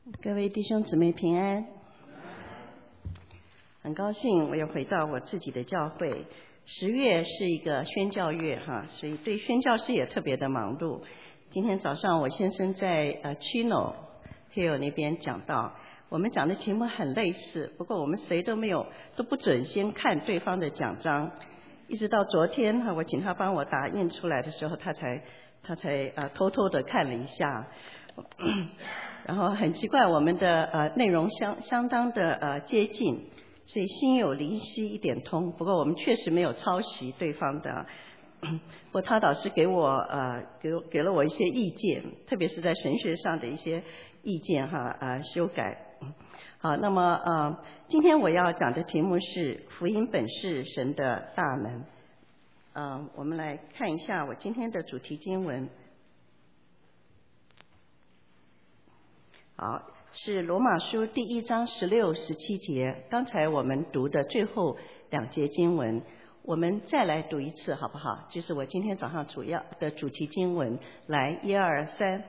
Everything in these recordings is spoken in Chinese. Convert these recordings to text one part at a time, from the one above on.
各位弟兄姊妹平安，很高兴我又回到我自己的教会。10月是一个宣教月哈，所以对宣教士也特别的忙碌。今天早上我先生在Chino Hill 那边讲道，我们讲的题目很类似，不过我们谁都不准先看对方的讲章，一直到昨天哈，我请他帮我打印出来的时候，他才偷偷的看了一下。然后很奇怪，我们的内容相当的接近，所以心有灵犀一点通。不过我们确实没有抄袭对方的，不过他倒是给了我一些意见，特别是在神学上的一些意见哈修改。好，那么今天我要讲的题目是福音本是神的大能。我们来看一下我今天的主题经文。好，是罗马书第1章16、17节，刚才我们读的最后2节经文，我们再来读一次好不好？就是我今天早上主要的主题经文，来1、2、3。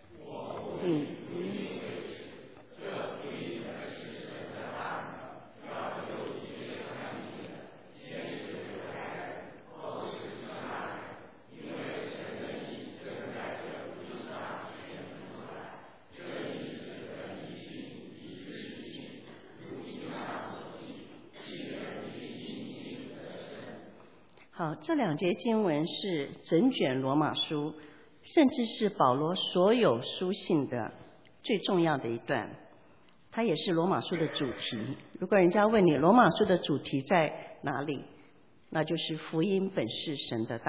好，这2节经文是整卷罗马书，甚至是保罗所有书信的最重要的一段，它也是罗马书的主题。如果人家问你罗马书的主题在哪里，那就是福音本是神的大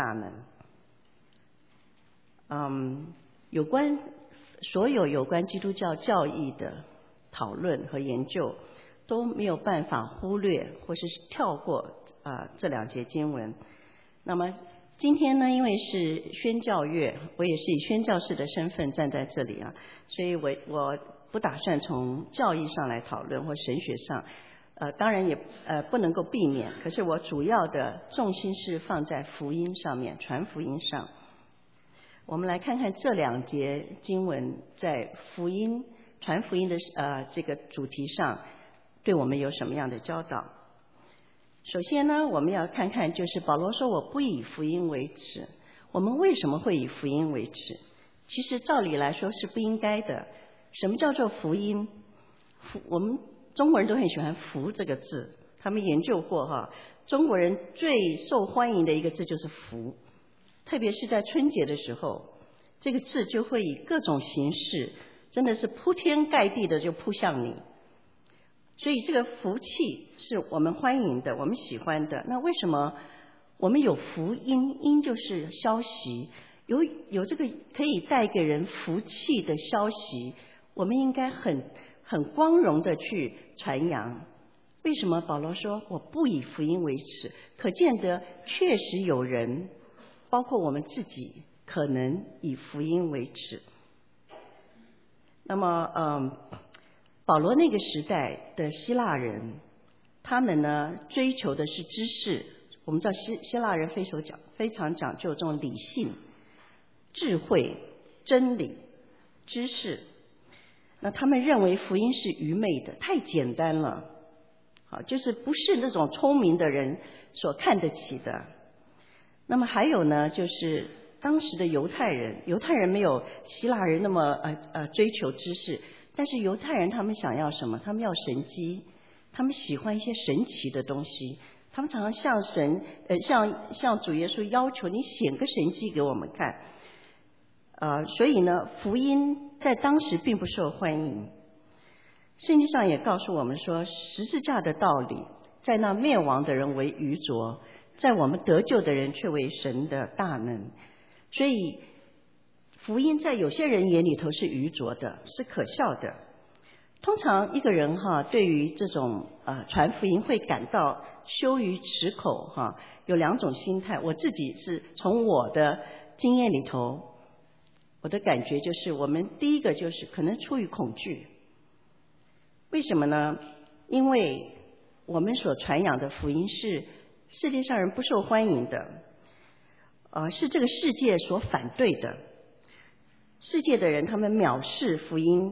能。所有有关基督教教义的讨论和研究都没有办法忽略或是跳过这2节经文。那么今天呢，因为是宣教月，我也是以宣教士的身份站在这里所以我不打算从教义上来讨论或神学上，当然也不能够避免，可是我主要的重心是放在福音上面，传福音上。我们来看看这2节经文在传福音的这个主题上对我们有什么样的教导。首先呢，我们要看看就是保罗说我不以福音为耻。我们为什么会以福音为耻？其实照理来说是不应该的。什么叫做福音？我们中国人都很喜欢福这个字，他们研究过中国人最受欢迎的一个字就是福，特别是在春节的时候，这个字就会以各种形式真的是铺天盖地的就扑向你。所以这个福气是我们欢迎的，我们喜欢的。那为什么我们有福音？音就是消息，有这个可以带给人福气的消息，我们应该很光荣的去传扬。为什么保罗说我不以福音为耻？可见得确实有人，包括我们自己，可能以福音为耻。那么保罗那个时代的希腊人，他们呢追求的是知识。我们知道希腊人非常讲究这种理性、智慧、真理、知识。那他们认为福音是愚昧的，太简单了，就是不是那种聪明的人所看得起的。那么还有呢，就是当时的犹太人没有希腊人那么追求知识。但是犹太人他们想要什么？他们要神迹，他们喜欢一些神奇的东西，他们常常向主耶稣要求你显个神迹给我们看。所以呢，福音在当时并不受欢迎。圣经上也告诉我们说，十字架的道理在那灭亡的人为愚拙，在我们得救的人却为神的大能。所以福音在有些人眼里头是愚拙的，是可笑的。通常一个人对于这种传福音会感到羞于齿口有2种心态。我自己是从我的经验里头，我的感觉就是我们第一个就是可能出于恐惧。为什么呢？因为我们所传扬的福音是世界上人不受欢迎的，是这个世界所反对的。世界的人他们藐视福音，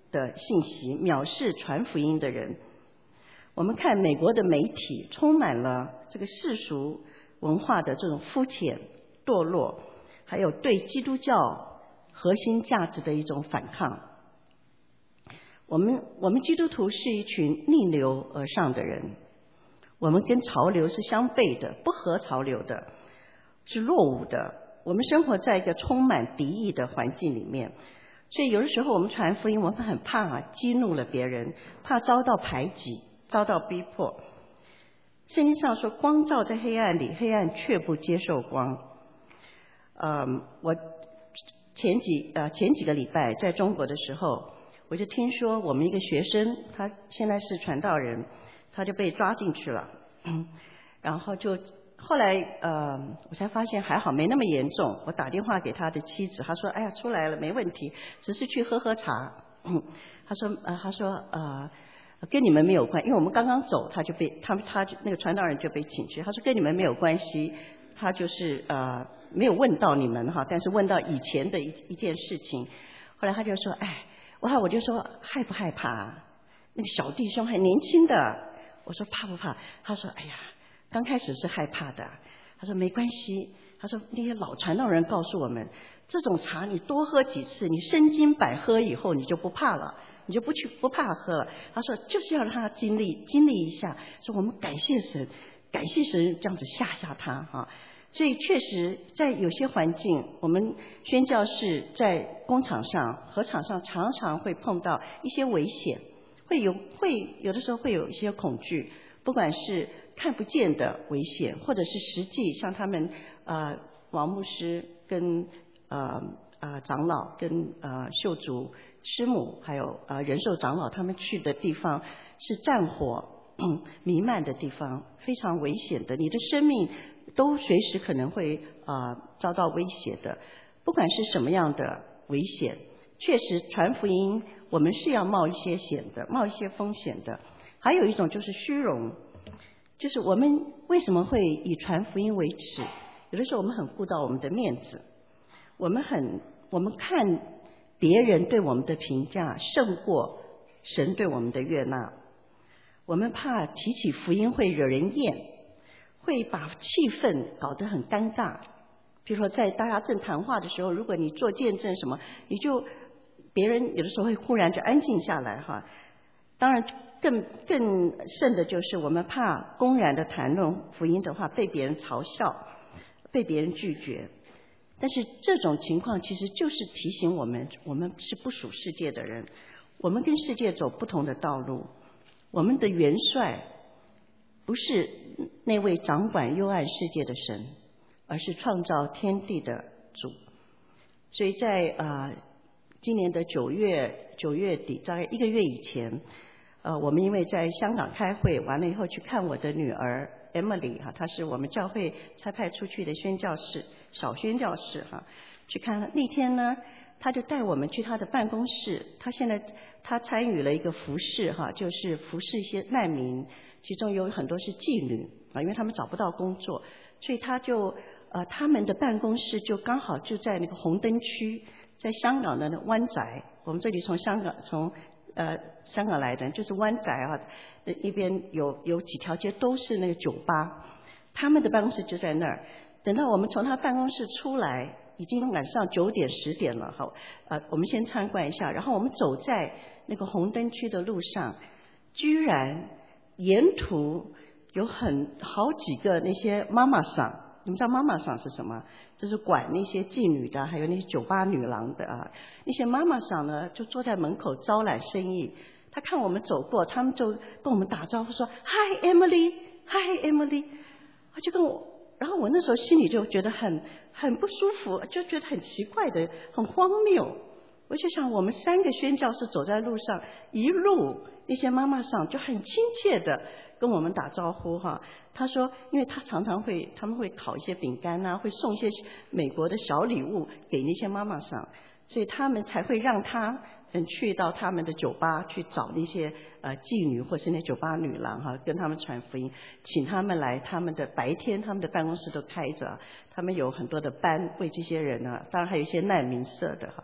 的信息，藐视传福音的人。我们看美国的媒体充满了这个世俗文化的这种肤浅、堕落，还有对基督教核心价值的一种反抗。我们基督徒是一群逆流而上的人，我们跟潮流是相悖的，不合潮流的，是落伍的。我们生活在一个充满敌意的环境里面，所以有的时候我们传福音，我们很怕激怒了别人，怕遭到排挤，遭到逼迫。圣经上说，光照在黑暗里，黑暗却不接受光。我前几个礼拜在中国的时候，我就听说我们一个学生，他现在是传道人，他就被抓进去了，然后后来我才发现还好没那么严重。我打电话给他的妻子，他说：“哎呀，出来了，没问题，只是去喝喝茶。”他说跟你们没有关，因为我们刚刚走，他那个传道人就被请去。他说跟你们没有关系，他就是没有问到你们哈，但是问到以前的一件事情。后来他就说：“哎。”我就说害不害怕？那个小弟兄还年轻的，我说怕不怕？他说哎呀，刚开始是害怕的。他说没关系，他说那些老传道人告诉我们，这种茶你多喝几次，你身经百喝以后，你就不怕了，你就不怕喝了。他说就是要让他经历一下，说我们感谢神这样子吓他哈。所以确实在有些环境，我们宣教士在工厂上、禾场上常常会碰到一些危险，会有的时候会有一些恐惧，不管是看不见的危险，或者是实际像他们王牧师跟长老跟秀族师母还有仁寿长老他们去的地方是战火弥漫的地方，非常危险的，你的生命都随时可能会遭到威胁的。不管是什么样的危险，确实传福音我们是要冒一些险的，冒一些风险的。还有一种就是虚荣，就是我们为什么会以传福音为耻？有的时候我们很顾到我们的面子，我们看别人对我们的评价胜过神对我们的悦纳，我们怕提起福音会惹人厌，会把气氛搞得很尴尬。比如说在大家正谈话的时候，如果你做见证什么，别人有的时候会忽然就安静下来哈。当然更甚的就是我们怕公然的谈论福音的话被别人嘲笑，被别人拒绝。但是这种情况其实就是提醒我们是不属世界的人，我们跟世界走不同的道路。我们的元帅不是那位掌管幽暗世界的神，而是创造天地的主。所以在今年的9月底，大概1个月以前，我们因为在香港开会完了以后去看我的女儿 Emily 哈，她是我们教会差派出去的小宣教士哈，去看她。那天呢，她就带我们去她的办公室。她参与了一个服事哈，就是服侍一些难民，其中有很多是妓女啊，因为他们找不到工作，所以他们的办公室就刚好就在那个红灯区，在香港的湾仔。我们这里从香港来的，就是湾仔啊，一边有几条街都是那个酒吧，他们的办公室就在那儿。等到我们从他办公室出来，已经晚上9点10点了哈，我们先参观一下，然后我们走在那个红灯区的路上，居然沿途有好几个那些妈妈桑。你们知道妈妈桑是什么？就是管那些妓女的，还有那些酒吧女郎的啊。那些妈妈桑呢，就坐在门口招揽生意。他看我们走过，他们就跟我们打招呼说 ：“Hi Emily， Hi Emily。”他就跟我，然后我那时候心里就觉得很不舒服，就觉得很奇怪的，很荒谬。我就想，我们3个宣教士走在路上，一路那些妈妈桑就很亲切的跟我们打招呼哈。他说，因为他们会烤一些饼干啊，会送一些美国的小礼物给那些妈妈桑，所以他们才会让他去到他们的酒吧去找那些妓女或是那酒吧女郎哈，跟他们传福音，请他们来他们的白天，他们的办公室都开着，他们有很多的班为这些人呢，当然还有一些难民社的哈。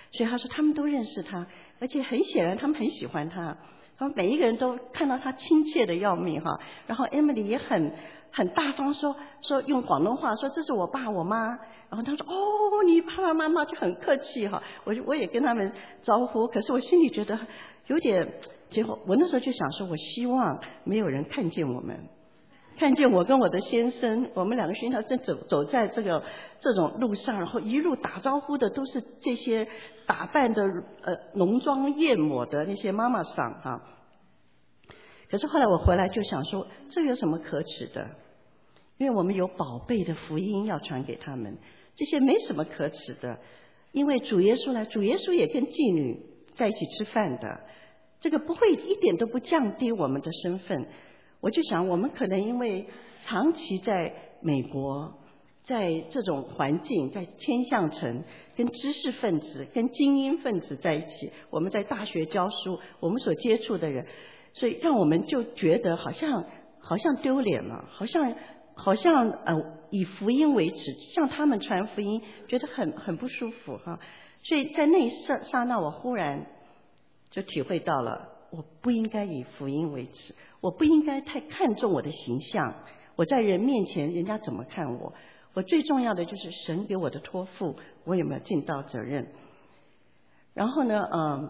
所以他说他们都认识他，而且很显然他们很喜欢他，他们每一个人都看到他亲切的要命哈。然后 Emily 也很大方说用广东话说这是我爸我妈，然后他说哦你爸爸妈妈，就很客气哈。我也跟他们招呼，可是我心里觉得有点，结果我那时候就想说，我希望没有人看见我们。看见我跟我的先生，我们两个宣教正走在这种路上，然后一路打招呼的都是这些打扮的浓妆艳抹的那些妈妈桑哈。可是后来我回来就想说，这有什么可耻的？因为我们有宝贝的福音要传给他们，这些没什么可耻的。因为主耶稣来，主耶稣也跟妓女在一起吃饭的，这个不会一点都不降低我们的身份。我就想，我们可能因为长期在美国，在这种环境，在千橡城，跟知识分子、跟精英分子在一起，我们在大学教书，我们所接触的人，所以让我们就觉得好像丢脸了，好像以福音为耻，向他们传福音，觉得很不舒服哈。所以在那一刹那，我忽然就体会到了，我不应该以福音为耻，我不应该太看重我的形象，我在人面前人家怎么看我，我最重要的就是神给我的托付，我有没有尽到责任。然后呢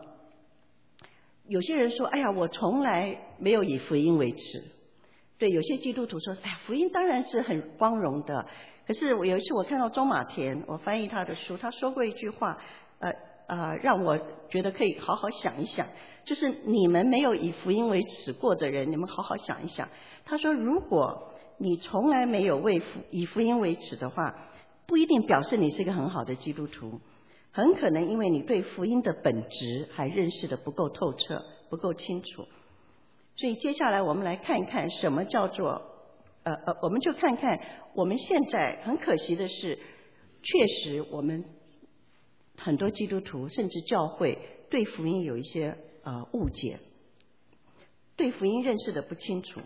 有些人说，哎呀我从来没有以福音为耻。对，有些基督徒说，哎呀福音当然是很光荣的。可是有一次我看到钟马田，我翻译他的书，他说过一句话让我觉得可以好好想一想，就是你们没有以福音为耻过的人，你们好好想一想。他说，如果你从来没有以福音为耻的话，不一定表示你是一个很好的基督徒，很可能因为你对福音的本质还认识的不够透彻，不够清楚。所以接下来我们来看一看什么叫做我们就看看我们现在很可惜的是，确实我们很多基督徒甚至教会对福音有一些误解，对福音认识的不清楚。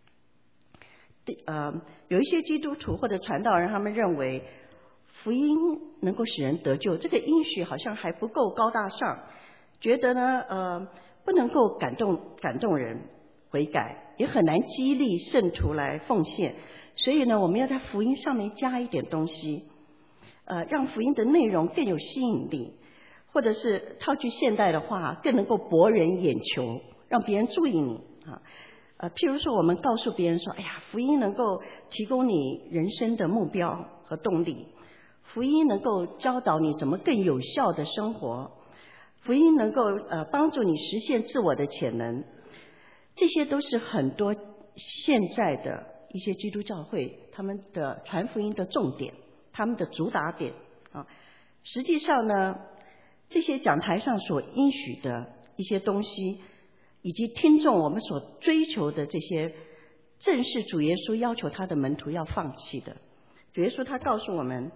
有一些基督徒或者传道人，他们认为福音能够使人得救，这个应许好像还不够高大上，觉得呢不能够感动人悔改，也很难激励圣徒来奉献。所以呢，我们要在福音上面加一点东西，让福音的内容更有吸引力，或者是套句现代的话，更能够博人眼球，让别人注意你譬如说我们告诉别人说，哎呀福音能够提供你人生的目标和动力，福音能够教导你怎么更有效的生活，福音能够帮助你实现自我的潜能，这些都是很多现在的一些基督教会他们的传福音的重点，他们的主打点实际上呢，这些讲台上所应许的一些东西，以及听众我们所追求的这些，正是主耶稣要求他的门徒要放弃的。主耶稣他告诉我们，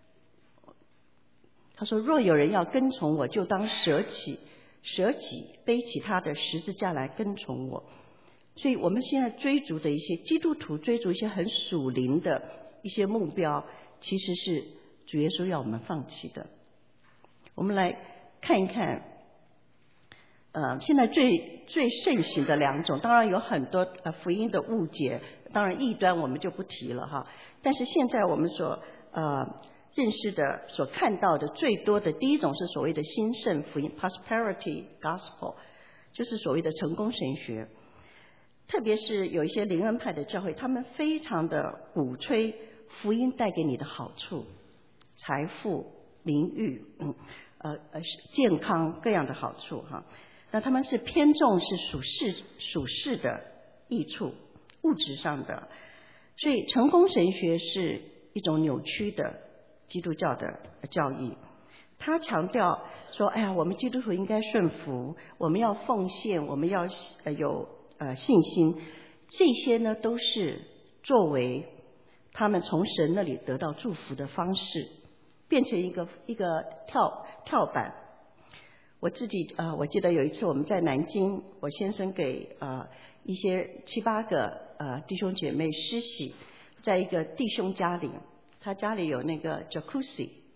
他说，若有人要跟从我，就当舍己，背起他的十字架来跟从我。所以我们现在追逐的一些基督徒追逐一些很属灵的一些目标，其实是主耶稣要我们放弃的。我们来看一看现在最盛行的两种，当然有很多福音的误解，当然异端我们就不提了哈。但是现在我们所认识的、所看到的最多的，第一种是所谓的兴盛福音 （prosperity gospel）， 就是所谓的成功神学。特别是有一些灵恩派的教会，他们非常的鼓吹福音带给你的好处，财富、名誉、健康各样的好处哈。那他们是偏重是属世的益处，物质上的。所以成功神学是一种扭曲的基督教的教义。他强调说，哎呀，我们基督徒应该顺服，我们要奉献，我们要有信心，这些呢都是作为他们从神那里得到祝福的方式，变成一个跳板。我记得有一次我们在南京，我先生给一些7、8个弟兄姐妹施洗，在一个弟兄家里，他家里有那个 jacuzzi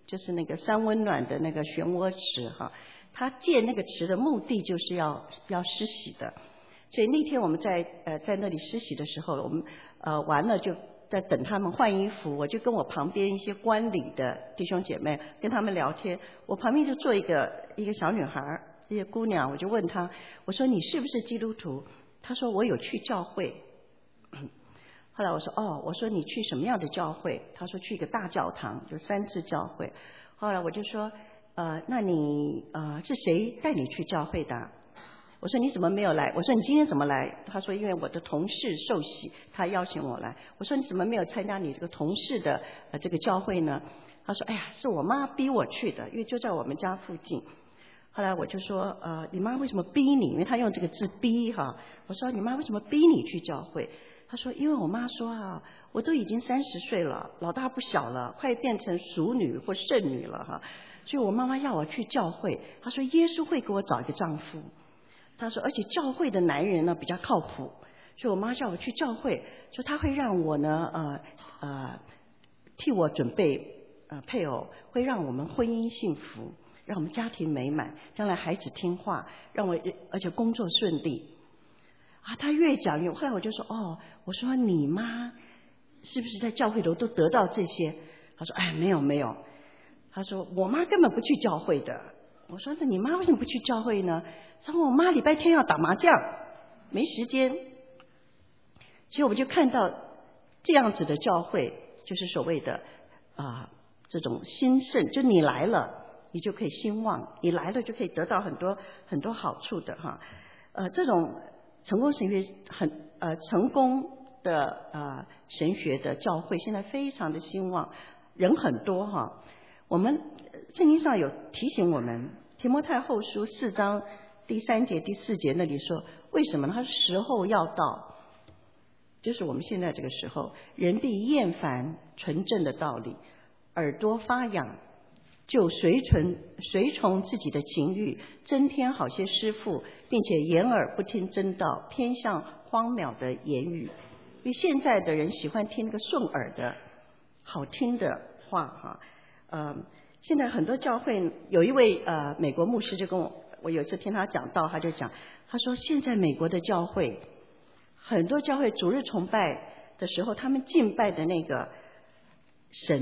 就是那个三温暖的那个漩涡池哈。他建那个池的目的就是要施洗的，所以那天我们在那里施洗的时候，我们完了就在等他们换衣服，我就跟我旁边一些观礼的弟兄姐妹跟他们聊天，我旁边就坐一个小女孩，一个姑娘，我就问她，我说你是不是基督徒？她说我有去教会。后来我说我说你去什么样的教会？她说去一个大教堂，就3次教会。后来我就说那你是谁带你去教会的？我说你怎么没有来？我说你今天怎么来？他说因为我的同事受洗，他邀请我来。我说你怎么没有参加你这个同事的这个教会呢？他说哎呀，是我妈逼我去的，因为就在我们家附近。后来我就说你妈为什么逼你？因为他用这个字逼哈。我说你妈为什么逼你去教会？他说因为我妈说我都已经30岁了，老大不小了，快变成淑女或剩女了哈。所以我妈妈要我去教会，她说耶稣会给我找一个丈夫，她说而且教会的男人呢比较靠谱，所以我妈叫我去教会，说她会让我呢替我准备配偶，会让我们婚姻幸福，让我们家庭美满，将来孩子听话，让我而且工作顺利她越讲越，后来我就说我说你妈是不是在教会里都得到这些？她说哎没有，他说我妈根本不去教会的。我说那你妈为什么不去教会呢？他说我妈礼拜天要打麻将，没时间。所以我们就看到这样子的教会，就是所谓的这种兴盛，就你来了你就可以兴旺，你来了就可以得到很多很多好处的哈。这种成功神学成功的神学的教会现在非常的兴旺，人很多哈。我们圣经上有提醒我们，提摩太后书4章第3节第4节那里说，为什么呢？他说时候要到，就是我们现在这个时候，人必厌烦纯正的道理，耳朵发痒，就随从自己的情欲，增添好些师傅，并且掩耳不听真道，偏向荒渺的言语。因为现在的人喜欢听那个顺耳的好听的话哈。现在很多教会，有一位美国牧师就跟我有一次听他讲道，他就讲，他说现在美国的教会，很多教会主日崇拜的时候，他们敬拜的那个神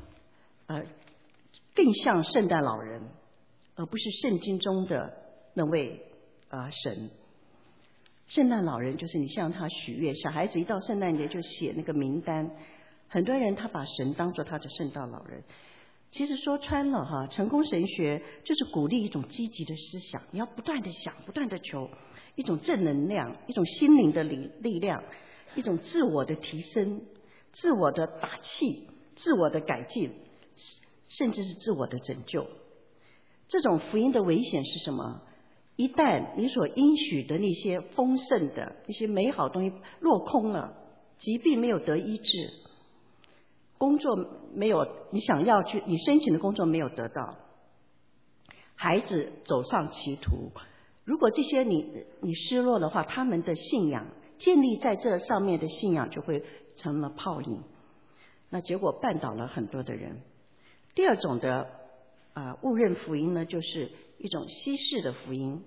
更像圣诞老人，而不是圣经中的那位神。圣诞老人就是你向他许愿，小孩子一到圣诞节就写那个名单，很多人他把神当作他的圣诞老人。其实说穿了成功神学就是鼓励一种积极的思想，你要不断的想，不断的求，一种正能量，一种心灵的力量，一种自我的提升，自我的打气，自我的改进，甚至是自我的拯救。这种福音的危险是什么？一旦你所应许的那些丰盛的那些美好东西落空了，疾病没有得医治，工作没有你想要去你申请的工作没有得到，孩子走上歧途，如果这些你失落的话，他们的信仰建立在这上面的信仰就会成了泡影，那结果绊倒了很多的人。第二种的误认福音呢，就是一种西式的福音。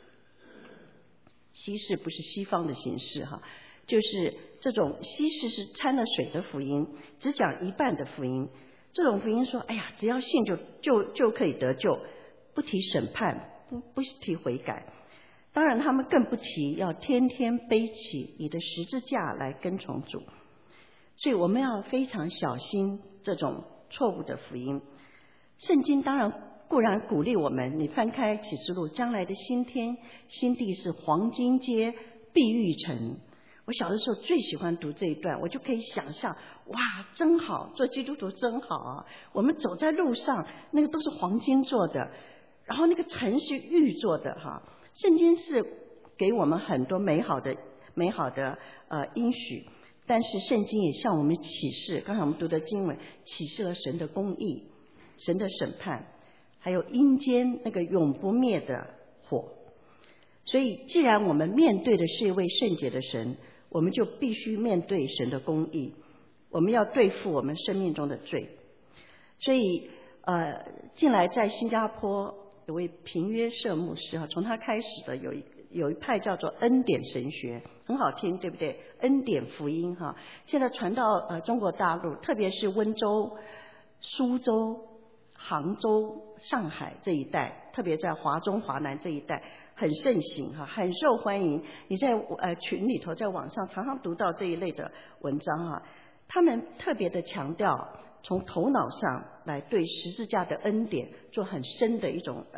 西式不是西方的形式就是这种西式是掺了水的福音，只讲一半的福音。这种福音说哎呀只要信就可以得救，不提审判，不提悔改。当然他们更不提要天天背起你的十字架来跟从主。所以我们要非常小心这种错误的福音。圣经当然固然鼓励我们，你翻开启示录，将来的新天新地是黄金街碧玉城。我小的时候最喜欢读这一段，我就可以想象，哇真好，做基督徒真好我们走在路上那个都是黄金做的，然后那个城是玉做的圣经是给我们很多美好的应许，但是圣经也向我们启示，刚才我们读的经文启示了神的公义，神的审判，还有阴间那个永不灭的火。所以既然我们面对的是一位圣洁的神，我们就必须面对神的公义，我们要对付我们生命中的罪。所以近来在新加坡有位平约瑟牧师啊，从他开始的有一派叫做恩典神学，很好听，对不对？恩典福音哈，现在传到中国大陆，特别是温州、苏州、杭州、上海这一带，特别在华中、华南这一带很盛行哈，很受欢迎。你在群里头，在网上常常读到这一类的文章啊，他们特别的强调从头脑上来对十字架的恩典做很深的一种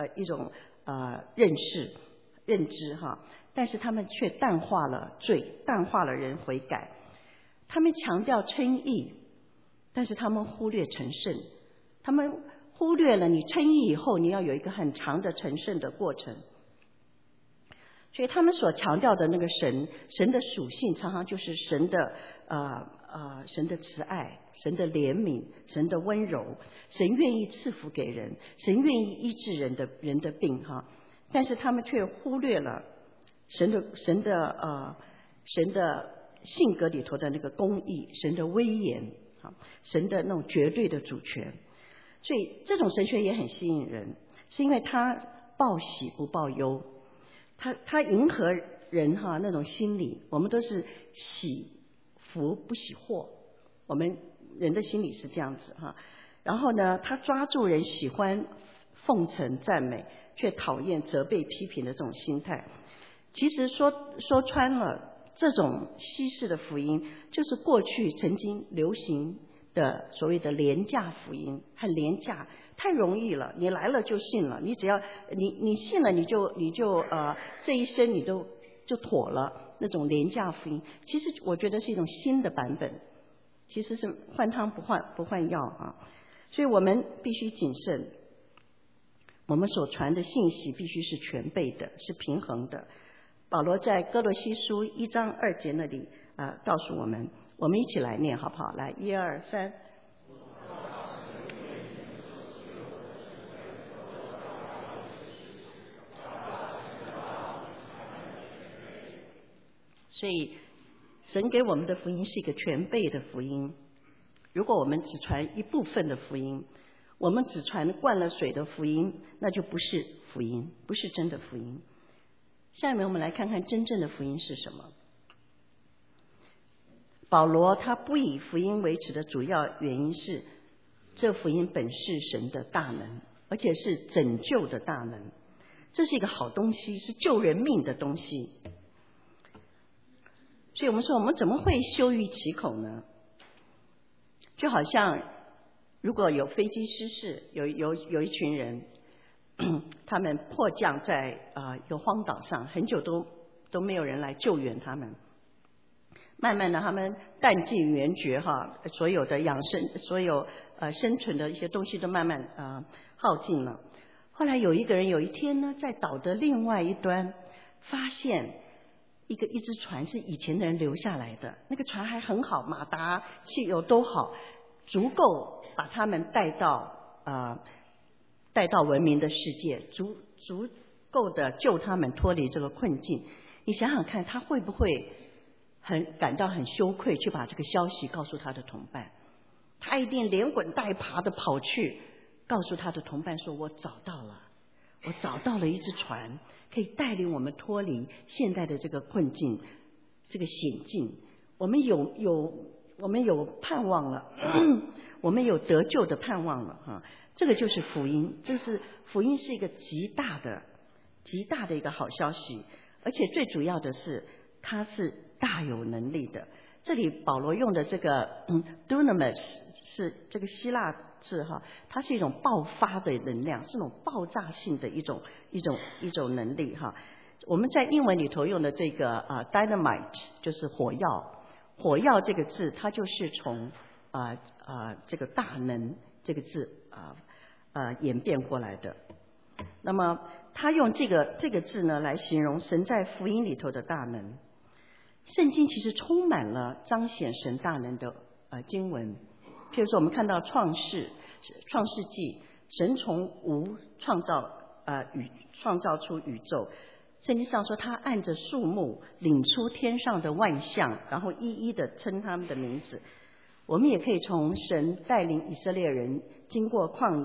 认知哈，但是他们却淡化了罪，淡化了人悔改。他们强调称义，但是他们忽略成圣，他们忽略了你称义以后你要有一个很长的成圣的过程。所以他们所强调的那个神的属性，常常就是神的慈爱，神的怜悯，神的温柔，神愿意赐福给人，神愿意医治人的病哈。但是他们却忽略了神的性格里头的那个公义，神的威严，神的那种绝对的主权。所以这种神学也很吸引人，是因为他报喜不报忧，他迎合人哈那种心理。我们都是喜福不喜祸，我们人的心理是这样子哈。然后呢，他抓住人喜欢奉承赞美，却讨厌责备批评的这种心态。其实说穿了，这种西式的福音就是过去曾经流行的所谓的廉价福音，很廉价，太容易了，你来了就信了，你只要你信了，你就这一生你就妥了，那种廉价福音。其实我觉得是一种新的版本，其实是换汤不换药啊。所以我们必须谨慎，我们所传的信息必须是全备的，是平衡的。保罗在哥罗西书1章2节那里告诉我们一起来念好不好？来，1、2、3。所以神给我们的福音是一个全备的福音。如果我们只传一部分的福音，我们只传灌了水的福音，那就不是福音，不是真的福音。下面我们来看看真正的福音是什么。保罗他不以福音为耻的主要原因是，这福音本是神的大能，而且是拯救的大能，这是一个好东西，是救人命的东西。所以我们说，我们怎么会羞于启口呢？就好像如果有飞机失事，有一群人他们迫降在一个荒岛上，很久都没有人来救援他们。慢慢的，他们弹尽援绝哈，所有的养生，所有生存的一些东西都慢慢耗尽了。后来有一个人有一天呢，在岛的另外一端发现一只船是以前的人留下来的，那个船还很好，马达、汽油都好，足够把他们带到文明的世界，足够的救他们脱离这个困境。你想想看，他会不会感到很羞愧，去把这个消息告诉他的同伴？他一定连滚带爬的跑去告诉他的同伴说，我找到了一只船，可以带领我们脱离现在的这个困境，这个险境。我们有盼望了我们有得救的盼望了哈。这个就是福音，福音是一个极大的一个好消息，而且最主要的是它是大有能力的。这里保罗用的这个dunamis 是这个希腊字哈，它是一种爆发的能量，是一种爆炸性的一种能力哈。我们在英文里头用的这个dynamite 就是火药这个字，它就是从这个大能这个字演变过来的。那么他用这个字呢来形容神在福音里头的大能。圣经其实充满了彰显神大能的经文。譬如说我们看到创世纪，神从无创造出宇宙。圣经上说他按着树木领出天上的万象，然后一一的称他们的名字。我们也可以从神带领以色列人经过旷野，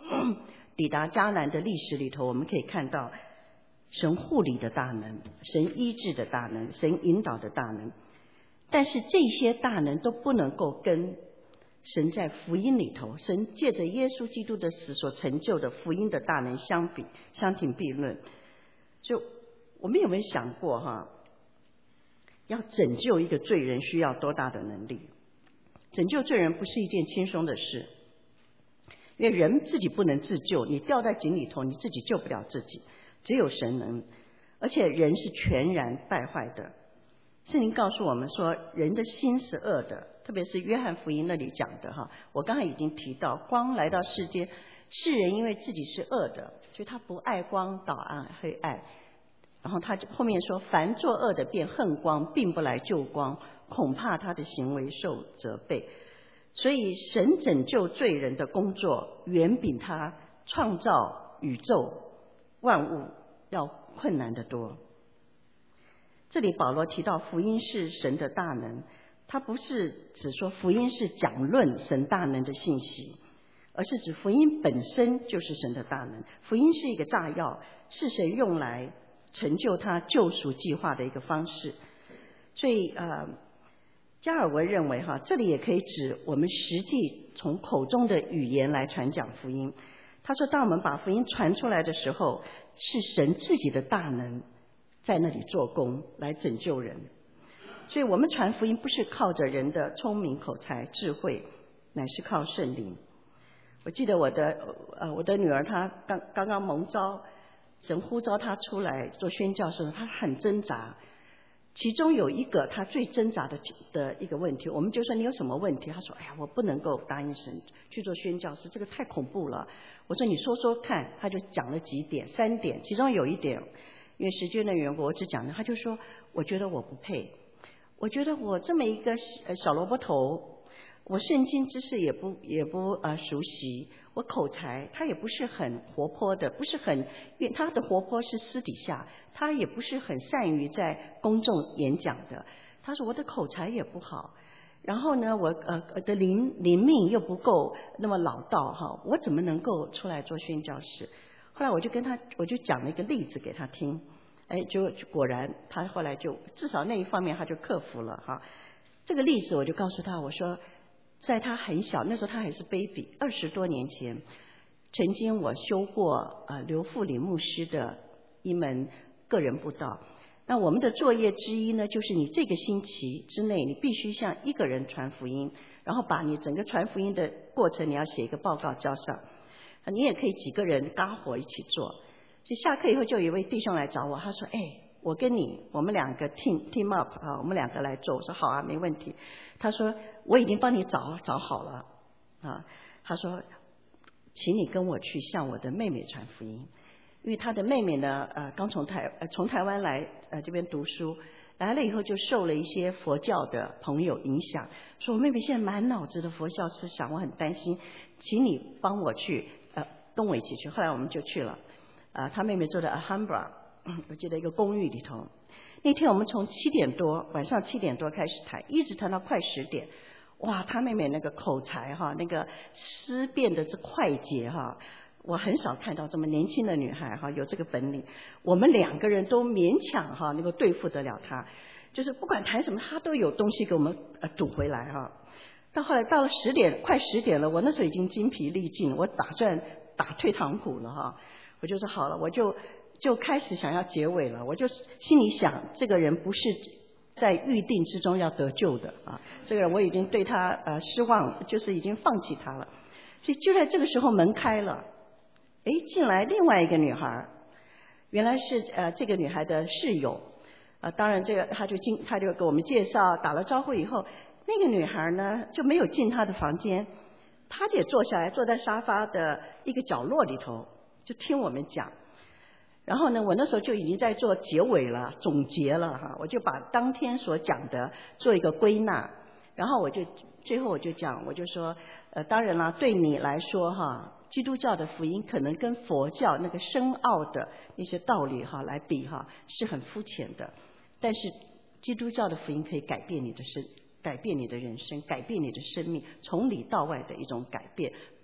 抵达迦南的历史里头，我们可以看到神护理的大能，神医治的大能，神引导的大能。但是这些大能都不能够跟神在福音里头，神借着耶稣基督的死所成就的福音的大能相比，相提并论。所以我们有没有想过要拯救一个罪人需要多大的能力？拯救罪人不是一件轻松的事，因为人自己不能自救，你掉在井里头，你自己救不了自己，只有神能。而且人是全然败坏的，圣经告诉我们说人的心是恶的，特别是约翰福音那里讲的我刚才已经提到，光来到世间，世人因为自己是恶的，所以他不爱光，倒爱黑暗。然后他就后面说，凡作恶的便恨光，并不来救光，恐怕他的行为受责备。所以神拯救罪人的工作远比他创造宇宙万物要困难得多。这里保罗提到福音是神的大能，他不是只说福音是讲论神大能的信息，而是指福音本身就是神的大能。福音是一个炸药，是神用来成就他救赎计划的一个方式。所以加尔文认为这里也可以指我们实际从口中的语言来传讲福音。他说当我们把福音传出来的时候，是神自己的大能在那里做工来拯救人。所以我们传福音不是靠着人的聪明口才智慧，乃是靠圣灵。我记得我的女儿她刚刚蒙召，神呼召她出来做宣教的时候，她很挣扎。其中有一个她最挣扎的一个问题，我们就说你有什么问题？她说：“哎呀，我不能够答应神去做宣教士，这个太恐怖了。”我说：“你说说看。”她就讲了几点，3点，其中有一点，因为时间的缘故，我只讲了。她就说：“我觉得我不配，我觉得我这么一个小萝卜头，我圣经知识也不熟悉，我口才他也不是很活泼的，不是很，因为他的活泼是私底下，他也不是很善于在公众演讲的。他说我的口才也不好，然后呢我的灵命又不够那么老道我怎么能够出来做宣教士？”后来我就讲了一个例子给他听，就果然他后来就至少那一方面他就克服了这个例子我就告诉他，我说在他很小，那时候他还是 baby， 20多年前，曾经我修过刘富里牧师的一门个人布道。那我们的作业之一呢，就是你这个星期之内，你必须向一个人传福音，然后把你整个传福音的过程，你要写一个报告交上。你也可以几个人搭伙一起做。所以下课以后，就有一位弟兄来找我，他说：“我跟你，我们两个 team up 我们两个来做。”我说：“好啊，没问题。”他说：“我已经帮你找好了他说：“请你跟我去向我的妹妹传福音，因为他的妹妹呢，刚从台湾来这边读书，来了以后就受了一些佛教的朋友影响，说我妹妹现在满脑子的佛教思想，我很担心，请你帮我去跟我一起去。”后来我们就去了他妹妹住在 Alhambra， 我记得一个公寓里头。那天我们从晚上7点多开始谈，一直谈到快10点。哇，他妹妹那个口才那个思辨的这快捷我很少看到这么年轻的女孩有这个本领。我们2个人都勉强能够对付得了她，就是不管谈什么，她都有东西给我们堵回来到后来到了快10点了，我那时候已经精疲力尽，我打算打退堂鼓了我就说好了，我就开始想要结尾了。我就心里想，这个人不是在预定之中要得救的这个人我已经对他失望，就是已经放弃他了。所以就在这个时候门开了，进来另外一个女孩，原来是这个女孩的室友当然这个他就给我们介绍，打了招呼以后，那个女孩呢就没有进他的房间，她也坐下来，坐在沙发的一个角落里头，就听我们讲。然后呢，我那时候就已经在做结尾了，总结了我就把当天所讲的做一个归纳。然后最后我就讲，我就说当然了，对你来说基督教的福音可能跟佛教那个深奥的那些道理来比是很肤浅的，但是基督教的福音可以改变你的人生，改变你的生命，从里到外的一种改变，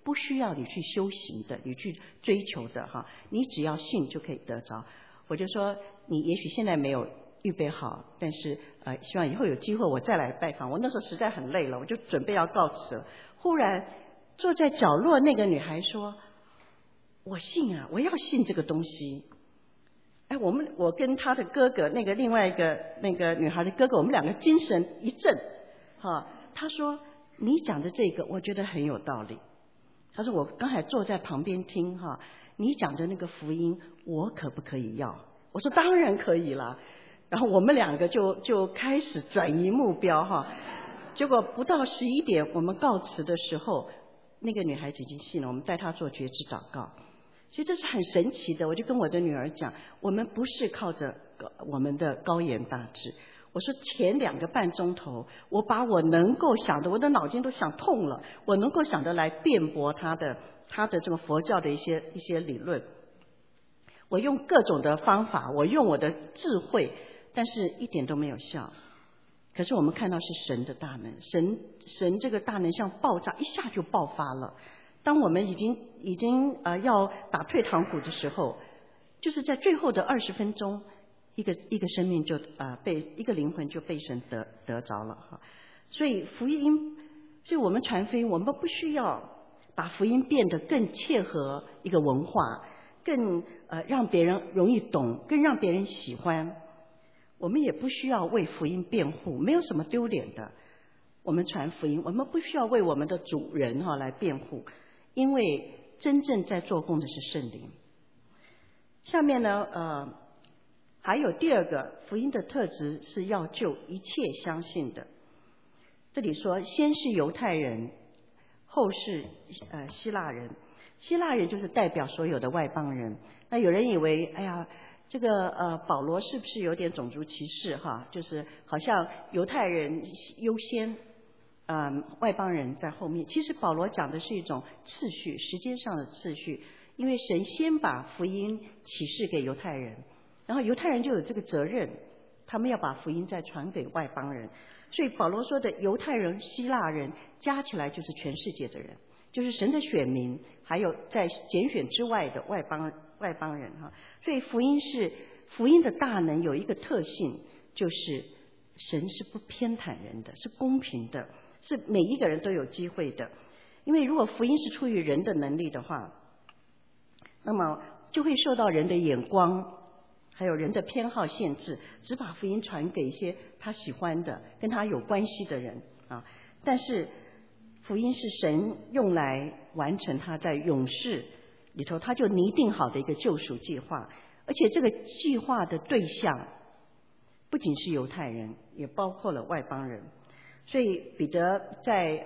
不需要你去修行的，你去追求的哈，你只要信就可以得着。我就说你也许现在没有预备好，但是希望以后有机会我再来拜访。我那时候实在很累了，我就准备要告辞了。忽然坐在角落那个女孩说：“我信啊，我要信这个东西。”哎，我跟她的哥哥，那个另外一个那个女孩的哥哥，我们两个精神一振，哈，他说：“你讲的这个，我觉得很有道理。”他说：“我刚才坐在旁边听哈，你讲的那个福音，我可不可以要？”我说：“当然可以啦。”然后我们两个就开始转移目标哈。结果不到11点，我们告辞的时候，那个女孩子已经信了，我们带她做觉知祷告。所以这是很神奇的。我就跟我的女儿讲，我们不是靠着我们的高言大志。我说前2个半钟头，我把我能够想的，我的脑筋都想痛了，我能够想的来辩驳他的这个佛教的一些理论。我用各种的方法，我用我的智慧，但是一点都没有效。可是我们看到是神的大能，神这个大能像爆炸，一下就爆发了。当我们已经要打退堂鼓的时候，就是在最后的20分钟，一个生命就一个灵魂就被神得着了哈。所以福音，所以我们传福音，我们不需要把福音变得更切合一个文化，更让别人容易懂，更让别人喜欢。我们也不需要为福音辩护，没有什么丢脸的。我们传福音，我们不需要为我们的主人来辩护，因为真正在做工的是圣灵。下面呢，还有第2个福音的特质是要救一切相信的。这里说，先是犹太人，后是希腊人。希腊人就是代表所有的外邦人。那有人以为，哎呀，这个保罗是不是有点种族歧视哈？就是好像犹太人优先，外邦人在后面。其实保罗讲的是一种次序，时间上的次序。因为神先把福音启示给犹太人，然后犹太人就有这个责任，他们要把福音再传给外邦人。所以保罗说的犹太人、希腊人加起来就是全世界的人，就是神的选民，还有在拣选之外的外邦人哈。所以福音的大能有一个特性，就是神是不偏袒人的，是公平的，是每一个人都有机会的。因为如果福音是出于人的能力的话，那么就会受到人的眼光还有人的偏好限制，只把福音传给一些他喜欢的跟他有关系的人啊。但是福音是神用来完成他在永世里头他就拟定好的一个救赎计划，而且这个计划的对象不仅是犹太人，也包括了外邦人。所以彼得在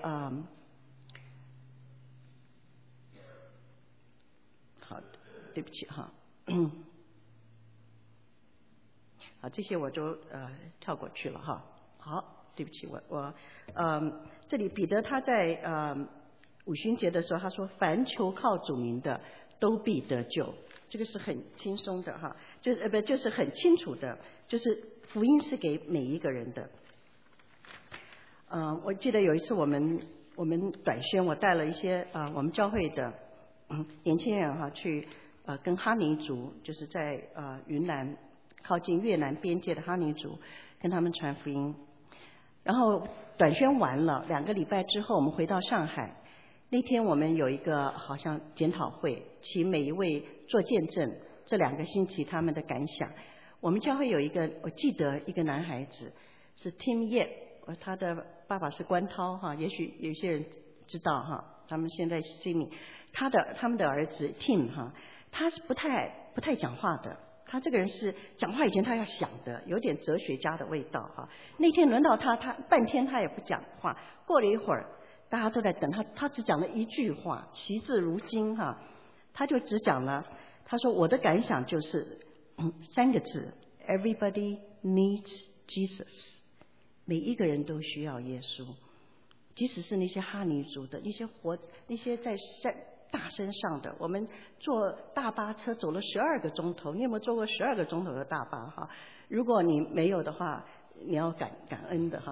好，对不起哈，好，这些我就跳过去了哈。好，对不起，我这里彼得他在五旬节的时候他说，凡求靠主名的都必得救，这个是很轻松的哈，就是很清楚的，就是福音是给每一个人的。我记得有一次我们短宣，我带了一些我们教会的年轻人哈去跟哈尼族，就是在云南靠近越南边界的哈尼族，跟他们传福音。然后短宣完了2个礼拜之后，我们回到上海。那天我们有一个好像检讨会，请每一位做见证这2个星期他们的感想。我们教会有一个，我记得一个男孩子是 Tim Yep， 他的爸爸是关涛哈，也许有些人知道哈，他们现在心里他们的儿子 Tim 哈，他是不太讲话的。他这个人是讲话以前他要想的，有点哲学家的味道哈。那天轮到他半天他也不讲话，过了一会儿大家都在等他，他只讲了一句话，惜字如金哈。他就只讲了，他说我的感想就是3个字 ，Everybody needs Jesus， 每一个人都需要耶稣，即使是那些哈尼族的那些在大山上的，我们坐大巴车走了12个钟头，你有没有坐过12个钟头的大巴哈？如果你没有的话，你要感恩的哈。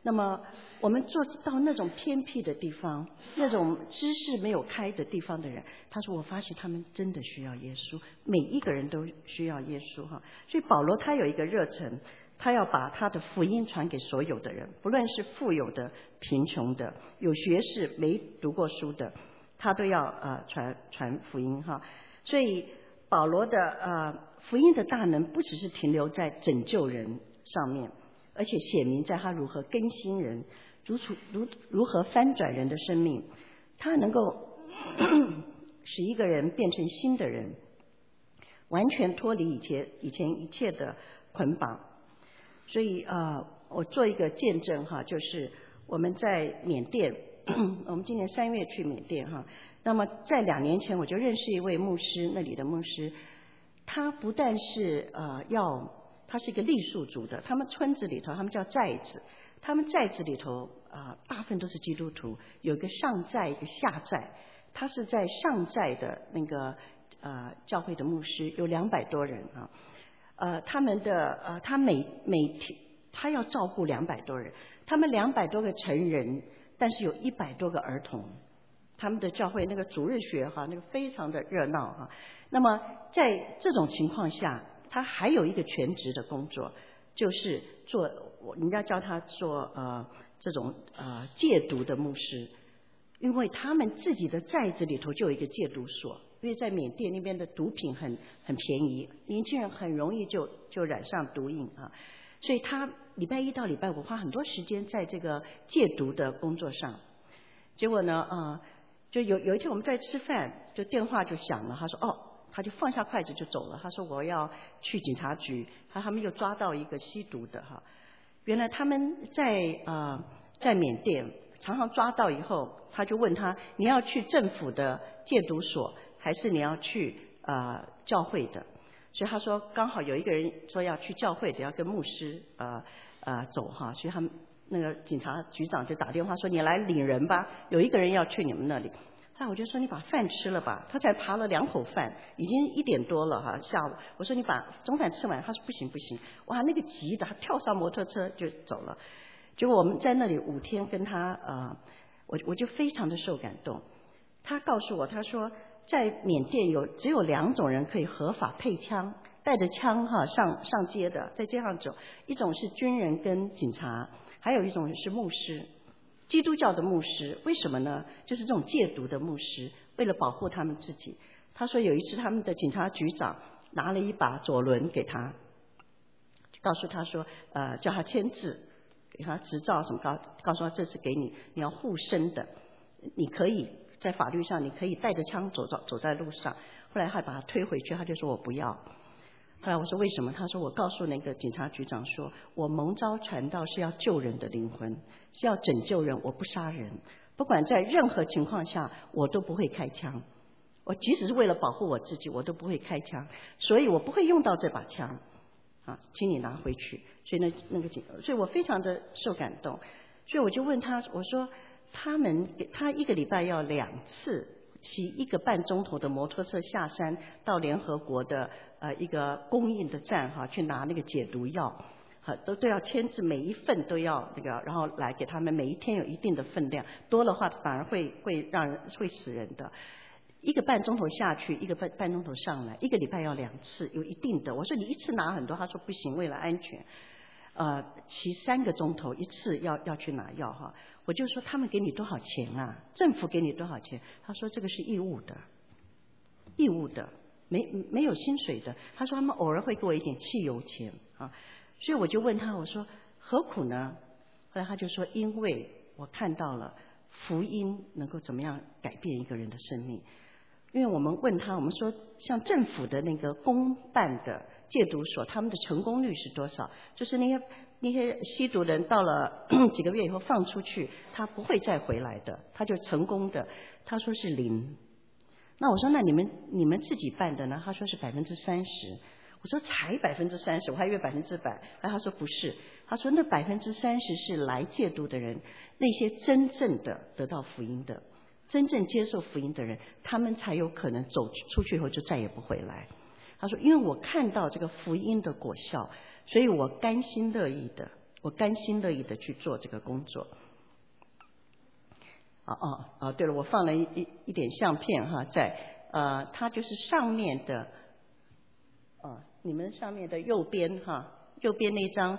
那么我们做到那种偏僻的地方，那种知识没有开的地方的人，他说我发现他们真的需要耶稣，每一个人都需要耶稣哈。所以保罗他有一个热忱，他要把他的福音传给所有的人，不论是富有的、贫穷的、有学士、没读过书的，他都要传福音哈。所以保罗的福音的大能不只是停留在拯救人上面，而且显明在他如何更新人，如何翻转人的生命，他能够使一个人变成新的人，完全脱离以前一切的捆绑。所以我做一个见证哈，就是我们在缅甸，我们今年3月去缅甸哈。那么在2年前我就认识一位牧师，那里的牧师，他不但是他是一个傈僳族的，他们村子里头他们叫寨子，他们寨子里头大部分都是基督徒，有一个上寨一个下寨，他是在上寨的那个教会的牧师，有200多人他们的他每天他要照顾200多人，他们200多个成人，但是有100多个儿童，他们的教会那个主日学那个非常的热闹那么在这种情况下，他还有一个全职的工作，就是人家叫他做这种戒毒的牧师，因为他们自己的寨子里头就有一个戒毒所，因为在缅甸那边的毒品很便宜，年轻人很容易就染上毒瘾所以他礼拜1到礼拜5花很多时间在这个戒毒的工作上。结果呢就有一天我们在吃饭，就电话就响了，他说他就放下筷子就走了，他说我要去警察局，他们又抓到一个吸毒的原来他们在缅甸常常抓到以后，他就问他，你要去政府的戒毒所还是你要去教会的？所以他说刚好有一个人说要去教会的，要跟牧师走所以他们那个警察局长就打电话说你来领人吧，有一个人要去你们那里。我就说你把饭吃了吧，他才扒了2口饭，已经1点多了下午。我说你把中饭吃完，他说不行，哇，那个急的，他跳上摩托车就走了。结果我们在那里5天跟他我就非常的受感动。他告诉我，他说在缅甸只有2种人可以合法配枪，带着枪上街的，在街上走，一种是军人跟警察，还有一种是牧师。基督教的牧师，为什么呢？就是这种戒毒的牧师，为了保护他们自己。他说有一次他们的警察局长拿了一把左轮给他，告诉他说叫他签字，给他执照什么，告诉他这是给你要护身的，你可以在法律上你可以带着枪走在路上。后来他把他推回去，他就说我不要。后来我说为什么？他说我告诉那个警察局长说，我蒙召传道是要救人的灵魂，是要拯救人，我不杀人，不管在任何情况下我都不会开枪，我即使是为了保护我自己我都不会开枪，所以我不会用到这把枪请你拿回去。所以所以我非常的受感动。所以我就问他，我说他1个礼拜要2次骑1个半钟头的摩托车下山到联合国的一个供应的站去拿那个解毒药都要签字，每一份都要然后来给他们，每一天有一定的分量，多的话反而会死人的。1个半钟头下去，1个半钟头上来，1个礼拜要2次，有一定的。我说你一次拿很多，他说不行，为了安全骑3个钟头一次要去拿药我就说他们给你多少钱政府给你多少钱？他说这个是义务的，没有薪水的。他说他们偶尔会给我一点汽油钱所以我就问他，我说何苦呢？后来他就说因为我看到了福音能够怎么样改变一个人的生命。因为我们问他，我们说像政府的那个公办的戒毒所，他们的成功率是多少？就是那些吸毒人到了几个月以后放出去，他不会再回来的，他就成功的。他说是0。那我说那你们自己办的呢？他说是30%。我说才30%，我还以为100%。他说不是，他说那30%是来戒毒的人，那些真正的得到福音的，真正接受福音的人，他们才有可能走出去以后就再也不回来。他说因为我看到这个福音的果效，所以我甘心乐意的我甘心乐意的去做这个工作。对了，我放了一点相片哈，在它就是上面的你们上面的右边哈，右边那张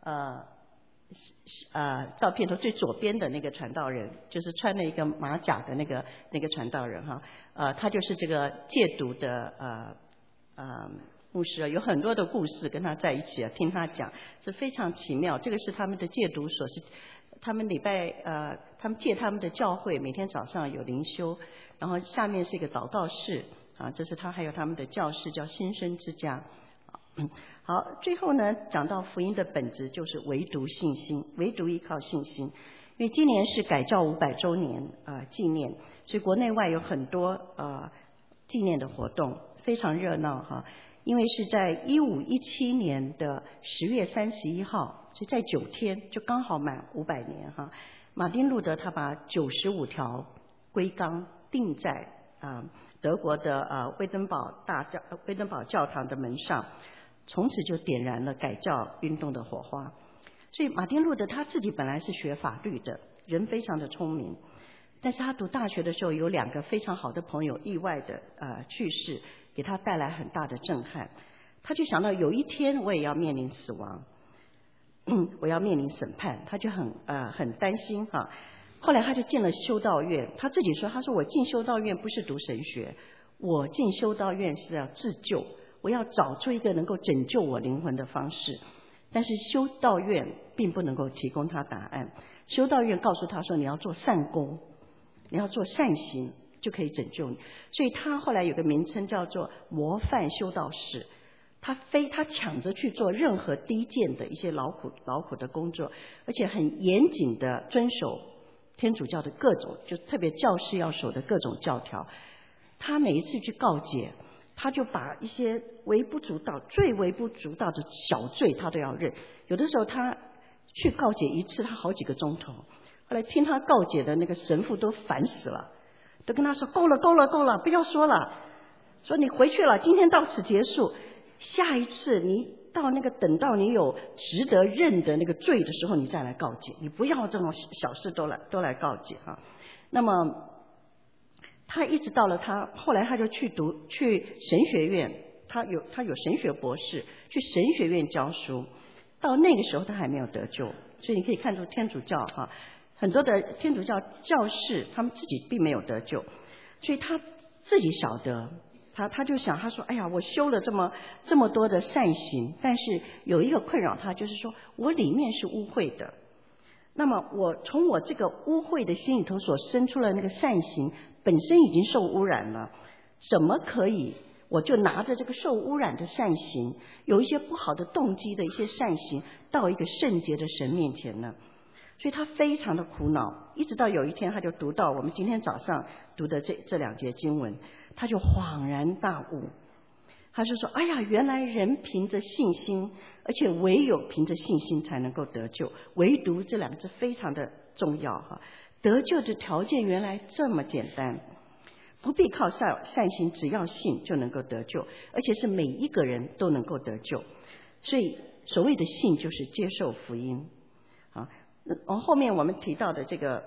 照片头最左边的那个传道人，就是穿了一个马甲的那个传道人哈，他就是这个戒毒的牧师，有很多的故事跟他在一起听他讲是非常奇妙。这个是他们的戒毒所，是他们他们借他们的教会每天早上有灵修，然后下面是一个祷告室这是他还有他们的教室叫新生之家。好，最后呢讲到福音的本质就是唯独信心，唯独依靠信心。因为今年是改教500周年纪念，所以国内外有很多纪念的活动，非常热闹哈。因为是在1517年的10月31号，所以在9天就刚好满500年哈。马丁路德他把95条规纲定在德国的威登堡教堂的门上，从此就点燃了改教运动的火花。所以马丁路德他自己本来是学法律的，人非常的聪明，但是他读大学的时候有2个非常好的朋友意外的去世，给他带来很大的震撼。他就想到有一天我也要面临死亡，我要面临审判，他就很担心哈。后来他就进了修道院，他自己说，他说我进修道院不是读神学，我进修道院是要自救，我要找出一个能够拯救我灵魂的方式。但是修道院并不能够提供他答案，修道院告诉他说你要做善功，你要做善行就可以拯救你。所以他后来有个名称叫做模范修道士，他抢着去做任何低贱的一些劳苦的工作，而且很严谨的遵守天主教的各种，就特别教士要守的各种教条。他每一次去告解，他就把一些最微不足道的小罪他都要认。有的时候他去告解一次他好几个钟头，后来听他告解的那个神父都烦死了，都跟他说够了，不要说了，说你回去了，今天到此结束，下一次你等到你有值得认的那个罪的时候你再来告解，你不要这种小事都来告解哈。那么他一直到了后来他就去神学院，他有神学博士，去神学院教书。到那个时候他还没有得救，所以你可以看出天主教很多的天主教教士他们自己并没有得救，所以他自己晓得，他就想，他说哎呀，我修了这么多的善行，但是有一个困扰他，就是说我里面是污秽的。那么我从我这个污秽的心里头所生出了那个善行本身已经受污染了，怎么可以我就拿着这个受污染的善行，有一些不好的动机的一些善行到一个圣洁的神面前呢？所以他非常的苦恼，一直到有一天他就读到我们今天早上读的这2节经文，他就恍然大悟。他就说哎呀，原来人凭着信心，而且唯有凭着信心才能够得救，唯独这2个字非常的重要哈。得救的条件原来这么简单，不必靠善行，只要信就能够得救，而且是每一个人都能够得救。所以所谓的信就是接受福音后面我们提到的这个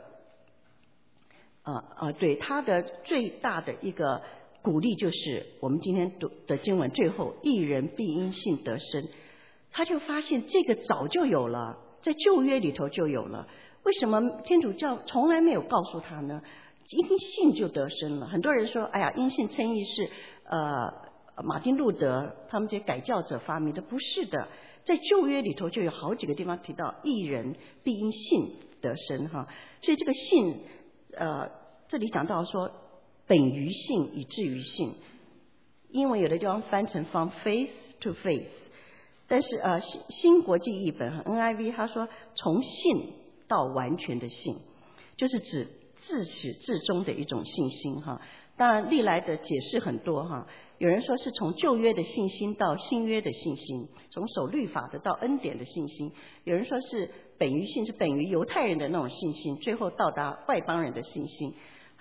对他的最大的一个鼓励就是我们今天读的经文最后，义人必因信得生。他就发现这个早就有了，在旧约里头就有了，为什么天主教从来没有告诉他呢？因信就得生了。很多人说哎呀，因信称义是马丁路德他们这些改教者发明的，不是的，在旧约里头就有好几个地方提到义人必因信得生所以这个信这里讲到说本于信以至于信，英文有的地方翻成 from faith to faith， 但是新国际译本NIV 他说从信到完全的信，就是指自始至终的一种信心当然历来的解释很多有人说是从旧约的信心到新约的信心，从守律法的到恩典的信心，有人说是本于信，是本于犹太人的那种信心，最后到达外邦人的信心，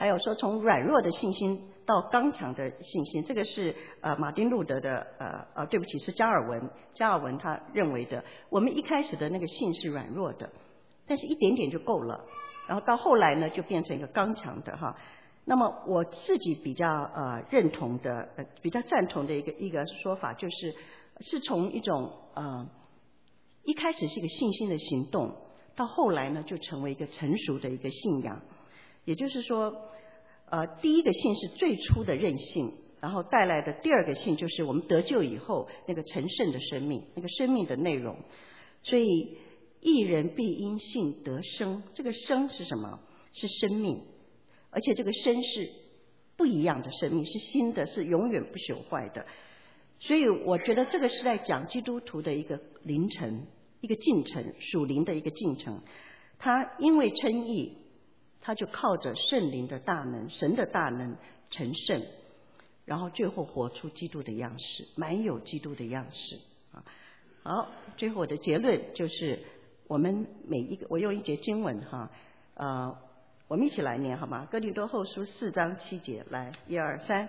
还有说从软弱的信心到刚强的信心，这个是马丁路德的对不起，是加尔文他认为的。我们一开始的那个信是软弱的，但是一点点就够了，然后到后来呢就变成一个刚强的哈。那么我自己比较认同的比较赞同的一个说法，是从一种一开始是一个信心的行动，到后来呢就成为一个成熟的一个信仰。也就是说第一个信是最初的任性，然后带来的第二个信就是我们得救以后那个成圣的生命，那个生命的内容。所以义人必因信得生，这个生是什么？是生命，而且这个生是不一样的生命，是新的，是永远不朽坏的。所以我觉得这个是在讲基督徒的一个灵程，一个进程，属灵的一个进程。他因为称义，他就靠着圣灵的大能，神的大能成圣，然后最后活出基督的样式，满有基督的样式啊。好，最后我的结论就是我们每一个，我用一节经文哈我们一起来念好吗？哥林多后书4章7节，来1、2、3。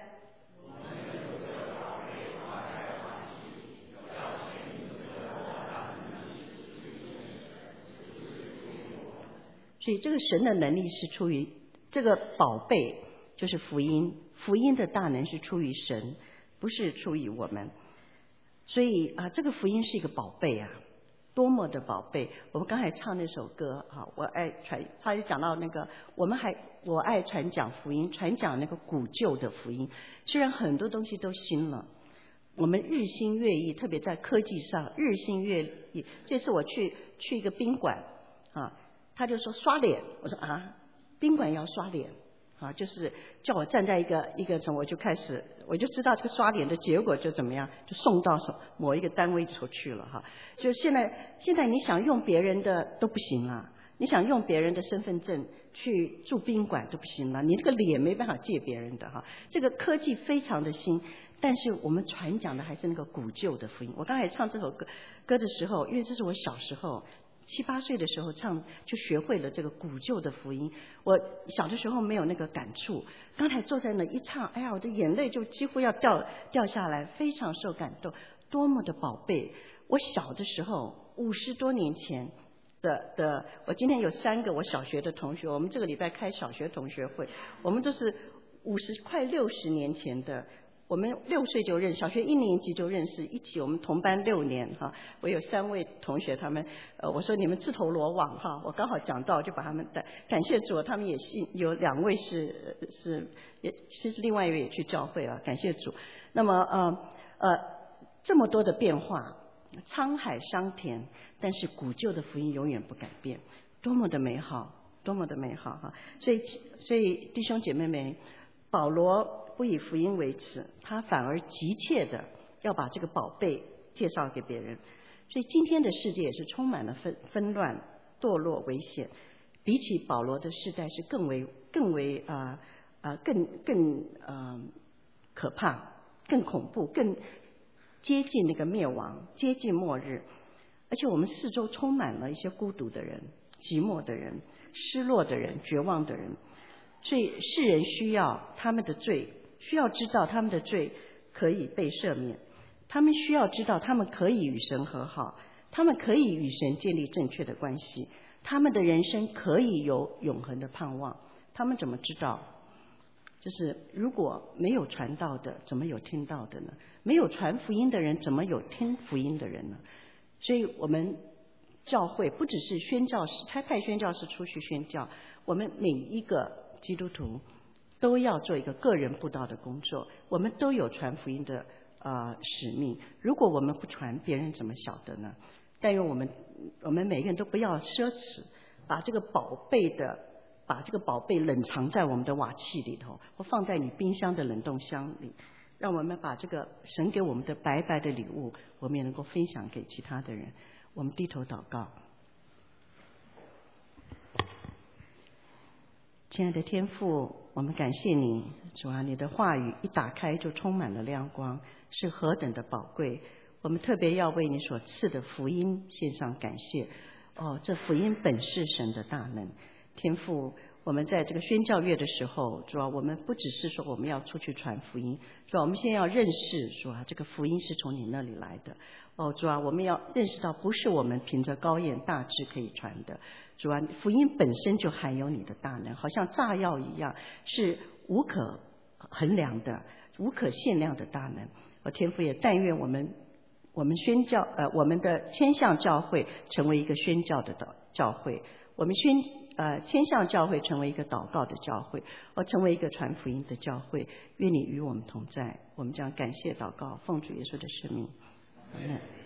所以这个神的能力是出于这个宝贝，就是福音，福音的大能是出于神，不是出于我们。所以这个福音是一个宝贝啊，多么的宝贝！我们刚才唱那首歌我爱传，他就讲到那个我爱传讲福音，传讲那个古旧的福音。虽然很多东西都新了，我们日新月异，特别在科技上日新月异。这次我去一个宾馆他就说刷脸，我说宾馆要刷脸就是叫我站在一个什么，我就知道这个刷脸的结果就怎么样，就送到某一个单位头去了就现在你想用别人的都不行了，你想用别人的身份证去住宾馆都不行了，你这个脸没办法借别人的这个科技非常的新，但是我们传讲的还是那个古旧的福音。我刚才唱这首歌的时候，因为这是我小时候7、8岁的时候唱，就学会了这个古旧的福音。我小的时候没有那个感触，刚才坐在那一唱，哎呀，我的眼泪就几乎要掉下来，非常受感动，多么的宝贝！我小的时候50多年前的，我今天有3个我小学的同学，我们这个礼拜开小学同学会，我们都是快60年前的。我们6岁就认识，小学1年级就认识，一起我们同班6年我有3位同学，他们我说你们自投罗网我刚好讲到就把他们带，感谢主，他们也信，有2位其实另外1位也去教会了，感谢主。那么这么多的变化，沧海桑田，但是古旧的福音永远不改变，多么的美好，多么的美好所以弟兄姐妹们，保罗不以福音为耻，他反而急切的要把这个宝贝介绍给别人。所以今天的世界也是充满了纷乱、堕落、危险，比起保罗的世代是更为可怕、更恐怖、更接近那个灭亡、接近末日。而且我们四周充满了一些孤独的人、寂寞的人、失落的人、绝望的人。所以世人需要他们的罪，需要知道他们的罪可以被赦免，他们需要知道他们可以与神和好，他们可以与神建立正确的关系，他们的人生可以有永恒的盼望。他们怎么知道？就是如果没有传道的，怎么有听到的呢？没有传福音的人，怎么有听福音的人呢？所以我们教会不只是宣教士，差派宣教士出去宣教，我们每一个基督徒都要做一个个人布道的工作，我们都有传福音的使命。如果我们不传，别人怎么晓得呢？但愿我们每个人都不要奢侈，把这个宝贝冷藏在我们的瓦器里头，或放在你冰箱的冷冻箱里，让我们把这个神给我们的白白的礼物，我们也能够分享给其他的人。我们低头祷告。亲爱的天父，我们感谢你，主啊，你的话语一打开就充满了亮光，是何等的宝贵。我们特别要为你所赐的福音献上感谢。这福音本是神的大能。天父， 我们在这个宣教月的时候，主啊，我们不只是说我们要出去传福音，主啊，我们先要认识说啊，这个福音是从你那里来的。哦，主啊，我们要认识到不是我们凭着高言大志可以传的。主啊，福音本身就含有你的大能，好像炸药一样，是无可衡量的、无可限量的大能。天父也但愿我们宣教我们的千象教会成为一个宣教的教会，我们千象教会成为一个祷告的教会，成为一个传福音的教会。愿你与我们同在，我们将感谢祷告，奉主耶稣的圣名，阿们。